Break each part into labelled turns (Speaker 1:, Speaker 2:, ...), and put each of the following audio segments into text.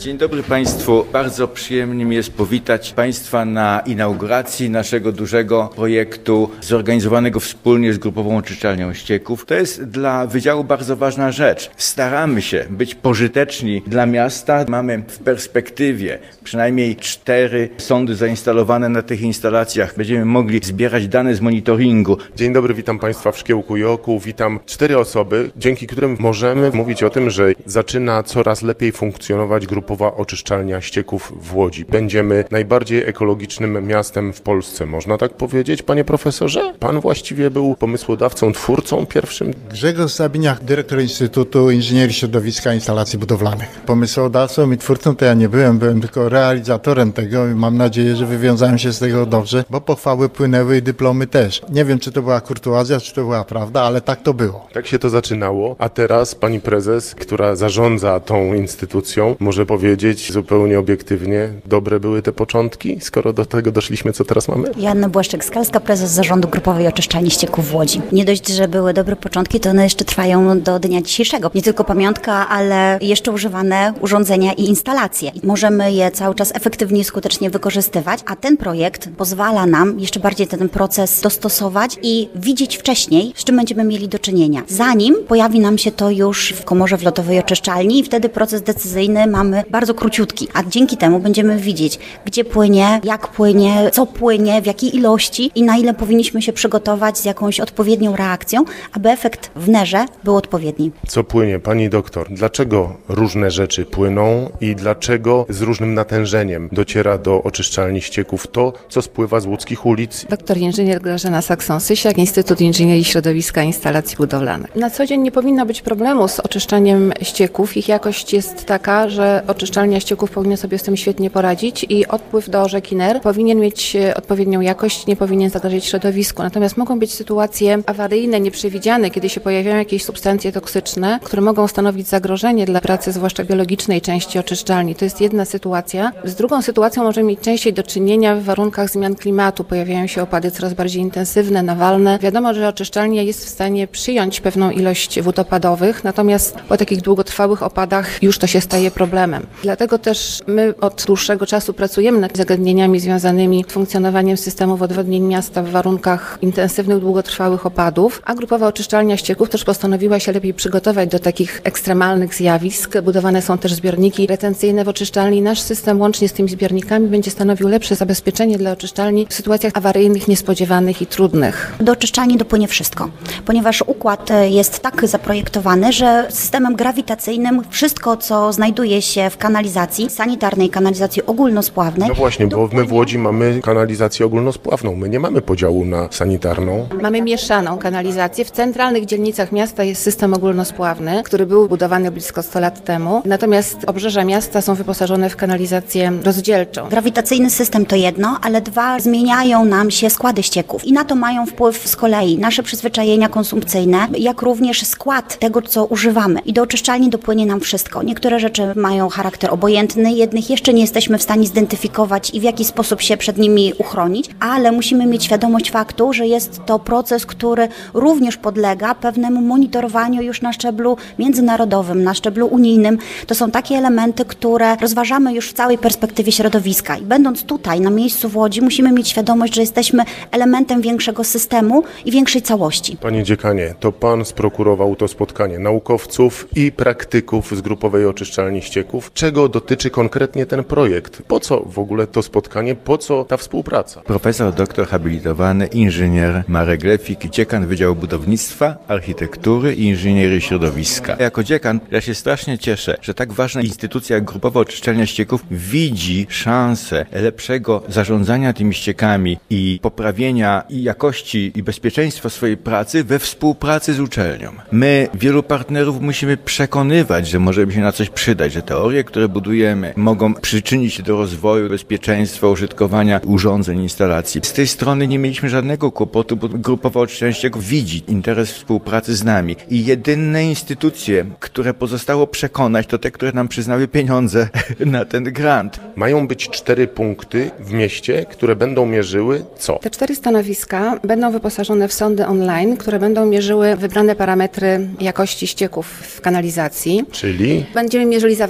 Speaker 1: Dzień dobry Państwu. Bardzo przyjemnie mi jest powitać Państwa na inauguracji naszego dużego projektu zorganizowanego wspólnie z Grupową Oczyszczalnią Ścieków. To jest dla Wydziału bardzo ważna rzecz. Staramy się być pożyteczni dla miasta. Mamy w perspektywie przynajmniej 4 sondy zainstalowane na tych instalacjach. Będziemy mogli zbierać dane z monitoringu.
Speaker 2: Dzień dobry, witam Państwa w Szkiełku i Oku. Witam 4 osoby, dzięki którym możemy mówić o tym, że zaczyna coraz lepiej funkcjonować Grupowa Oczyszczalnia Ścieków w Łodzi. Będziemy najbardziej ekologicznym miastem w Polsce. Można tak powiedzieć, panie profesorze? Pan właściwie był pomysłodawcą, twórcą pierwszym?
Speaker 3: Grzegorz Sabiniak, dyrektor Instytutu Inżynierii Środowiska i Instalacji Budowlanych. Pomysłodawcą i twórcą to ja nie byłem tylko realizatorem tego i mam nadzieję, że wywiązałem się z tego dobrze, bo pochwały płynęły i dyplomy też. Nie wiem, czy to była kurtuazja, czy to była prawda, ale tak to było.
Speaker 2: Tak się to zaczynało, a teraz pani prezes, która zarządza tą instytucją, może powiedzieć zupełnie obiektywnie, dobre były te początki, skoro do tego doszliśmy, co teraz mamy?
Speaker 4: Joanna Błaszczyk-Skalska, prezes Zarządu Grupowej Oczyszczalni Ścieków w Łodzi. Nie dość, że były dobre początki, to one jeszcze trwają do dnia dzisiejszego. Nie tylko pamiątka, ale jeszcze używane urządzenia i instalacje. I możemy je cały czas efektywnie i skutecznie wykorzystywać, a ten projekt pozwala nam jeszcze bardziej ten proces dostosować i widzieć wcześniej, z czym będziemy mieli do czynienia. Zanim pojawi nam się to już w komorze wlotowej oczyszczalni i wtedy proces decyzyjny mamy bardzo króciutki, a dzięki temu będziemy widzieć, gdzie płynie, jak płynie, co płynie, w jakiej ilości i na ile powinniśmy się przygotować z jakąś odpowiednią reakcją, aby efekt w nerze był odpowiedni.
Speaker 2: Co płynie, pani doktor? Dlaczego różne rzeczy płyną i dlaczego z różnym natężeniem dociera do oczyszczalni ścieków to, co spływa z łódzkich ulic?
Speaker 5: Doktor inżynier Grażyna Sakson-Sysiak, Instytut Inżynierii Środowiska i Instalacji Budowlanych. Na co dzień nie powinno być problemu z oczyszczaniem ścieków. Ich jakość jest taka, że oczyszczalnia ścieków powinna sobie z tym świetnie poradzić i odpływ do rzeki Ner powinien mieć odpowiednią jakość, nie powinien zagrażać środowisku. Natomiast mogą być sytuacje awaryjne, nieprzewidziane, kiedy się pojawiają jakieś substancje toksyczne, które mogą stanowić zagrożenie dla pracy, zwłaszcza biologicznej części oczyszczalni. To jest jedna sytuacja. Z drugą sytuacją możemy mieć częściej do czynienia w warunkach zmian klimatu. Pojawiają się opady coraz bardziej intensywne, nawalne. Wiadomo, że oczyszczalnia jest w stanie przyjąć pewną ilość wód opadowych, natomiast po takich długotrwałych opadach już to się staje problemem. Dlatego też my od dłuższego czasu pracujemy nad zagadnieniami związanymi z funkcjonowaniem systemów odwodnień miasta w warunkach intensywnych, długotrwałych opadów, a Grupowa Oczyszczalnia Ścieków też postanowiła się lepiej przygotować do takich ekstremalnych zjawisk. Budowane są też zbiorniki retencyjne w oczyszczalni. Nasz system łącznie z tymi zbiornikami będzie stanowił lepsze zabezpieczenie dla oczyszczalni w sytuacjach awaryjnych, niespodziewanych i trudnych.
Speaker 4: Do oczyszczalni dopłynie wszystko, ponieważ układ jest tak zaprojektowany, że systemem grawitacyjnym wszystko, co znajduje się w kanalizacji sanitarnej, kanalizacji ogólnospławnej.
Speaker 2: No właśnie, bo my w Łodzi mamy kanalizację ogólnospławną. My nie mamy podziału na sanitarną.
Speaker 5: Mamy mieszaną kanalizację. W centralnych dzielnicach miasta jest system ogólnospławny, który był budowany blisko 100 lat temu. Natomiast obrzeża miasta są wyposażone w kanalizację rozdzielczą.
Speaker 4: Grawitacyjny system to jedno, ale dwa, zmieniają nam się składy ścieków i na to mają wpływ z kolei nasze przyzwyczajenia konsumpcyjne, jak również skład tego, co używamy. I do oczyszczalni dopłynie nam wszystko. Niektóre rzeczy mają charakter obojętny, jednych jeszcze nie jesteśmy w stanie zidentyfikować i w jaki sposób się przed nimi uchronić, ale musimy mieć świadomość faktu, że jest to proces, który również podlega pewnemu monitorowaniu już na szczeblu międzynarodowym, na szczeblu unijnym. To są takie elementy, które rozważamy już w całej perspektywie środowiska. I będąc tutaj, na miejscu w Łodzi, musimy mieć świadomość, że jesteśmy elementem większego systemu i większej całości.
Speaker 2: Panie dziekanie, to pan sprokurował to spotkanie naukowców i praktyków z Grupowej Oczyszczalni Ścieków. Czego dotyczy konkretnie ten projekt? Po co w ogóle to spotkanie? Po co ta współpraca?
Speaker 1: Profesor doktor habilitowany inżynier Marek Lefik, dziekan Wydziału Budownictwa, Architektury i Inżynierii Środowiska. Jako dziekan ja się strasznie cieszę, że tak ważna instytucja jak Grupowa Oczyszczalnia Ścieków widzi szansę lepszego zarządzania tymi ściekami i poprawienia i jakości i bezpieczeństwa swojej pracy we współpracy z uczelnią. My wielu partnerów musimy przekonywać, że możemy się na coś przydać, że teorie, które budujemy, mogą przyczynić się do rozwoju bezpieczeństwa użytkowania urządzeń, instalacji. Z tej strony nie mieliśmy żadnego kłopotu, bo Grupowa Oczyszczalnia Ścieków widzi interes współpracy z nami i jedyne instytucje, które pozostało przekonać, to te, które nam przyznały pieniądze na ten grant.
Speaker 2: Mają być 4 punkty w mieście, które będą mierzyły co?
Speaker 5: Te 4 stanowiska będą wyposażone w sondy online, które będą mierzyły wybrane parametry jakości ścieków w kanalizacji.
Speaker 2: Czyli?
Speaker 5: Będziemy mierzyli zawartość związków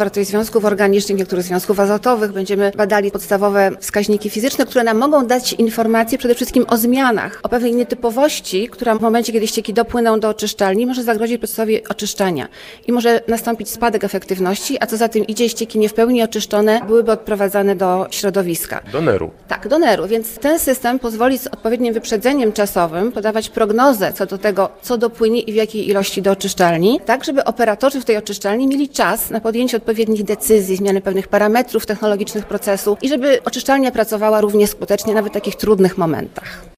Speaker 5: związków organicznych, niektórych związków azotowych. Będziemy badali podstawowe wskaźniki fizyczne, które nam mogą dać informacje przede wszystkim o zmianach, o pewnej nietypowości, która w momencie, kiedy ścieki dopłyną do oczyszczalni, może zagrozić procesowi oczyszczania i może nastąpić spadek efektywności, a co za tym idzie, ścieki nie w pełni oczyszczone byłyby odprowadzane do środowiska.
Speaker 2: Do NER-u.
Speaker 5: Tak, do NER-u, więc ten system pozwoli z odpowiednim wyprzedzeniem czasowym podawać prognozę co do tego, co dopłynie i w jakiej ilości do oczyszczalni, tak żeby operatorzy w tej oczyszczalni mieli czas na podjęcie odpowiednich decyzji, zmiany pewnych parametrów technologicznych procesu i żeby oczyszczalnia pracowała równie skutecznie nawet w takich trudnych momentach.